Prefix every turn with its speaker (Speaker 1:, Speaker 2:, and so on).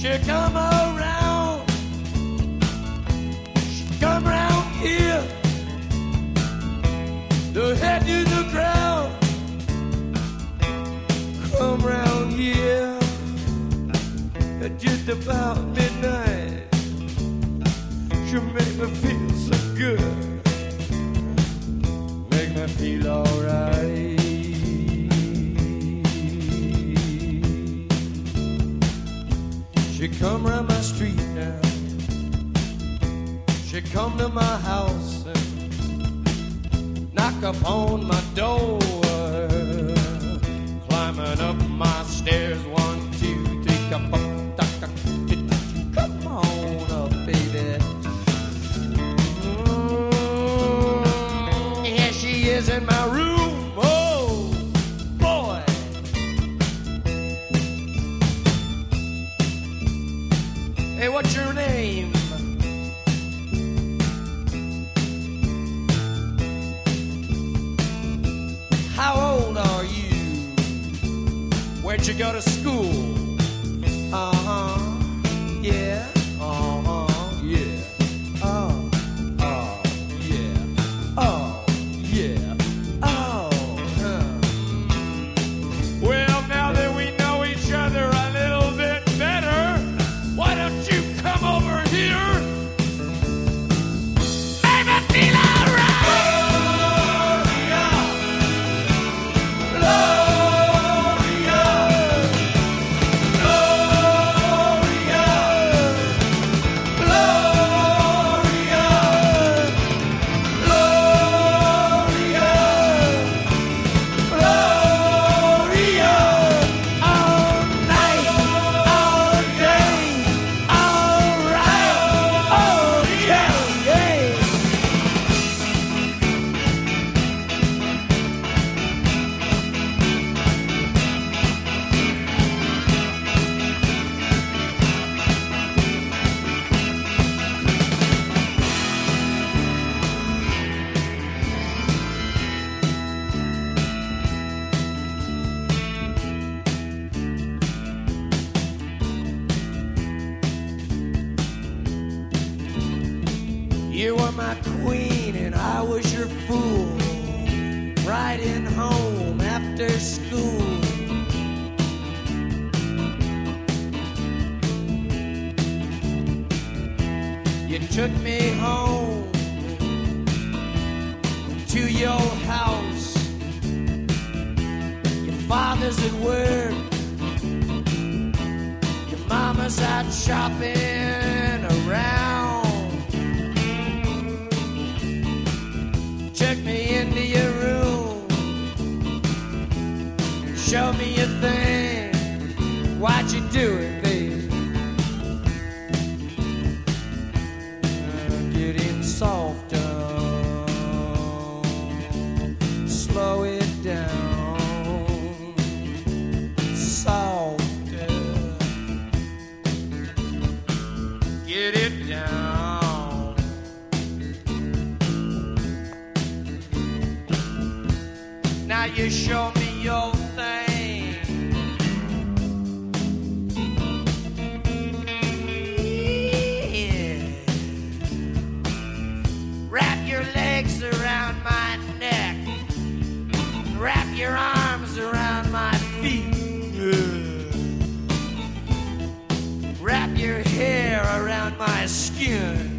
Speaker 1: She come around. She come round here. The head to the ground. Come round here. At just about midnight. She make me feel so good. Make me feel alright. She come round my street now. She come to my house and knock upon my door. Climbing up my stairs, 1, 2, 3, come on up, baby. Here she is in my room. Oh boy. Hey, what's your name? How old are you? Where'd you go to school? Yeah. Yeah. Oh, yeah. Oh, yeah. Oh, Well, now that we know each other a little bit better, why don't you come over here? Make me feel alright. You were my queen and I was your fool. Riding home after school. You took me home to your house. Your father's at work. Your mama's out shopping around. Took me into your room. Show me your thing. Why'd you do it, baby? Getting softer. Slow it down. Softer. Get it down. Now you show me your thing. Yeah. Wrap your legs around my neck. Wrap your arms around my feet. Yeah. Wrap your hair around my skin.